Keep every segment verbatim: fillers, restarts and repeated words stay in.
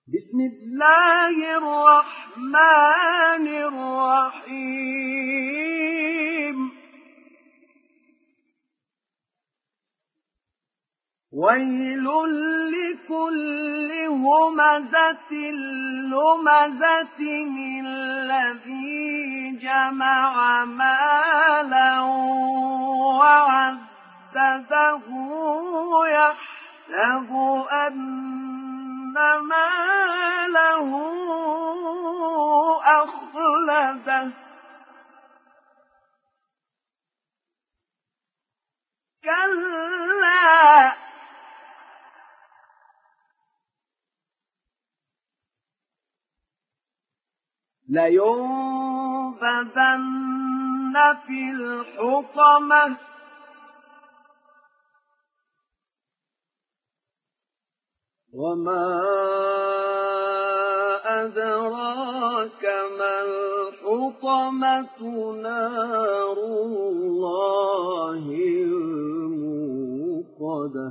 بسم الله الرحمن الرحيم ويل لكل همزة لمزة الذي جمع مالا وعدده يحسب أن ماله أخلده كلا لينبذن في الحطمة وما أدراك ما الحطمة نار الله الموقدة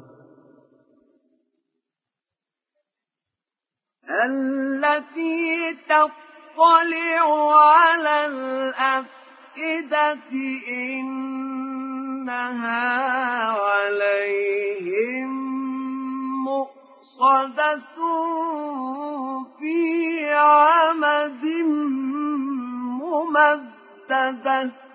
التي تطلع على الأفئدة إنها عليهم مؤصدة في عمد ممددة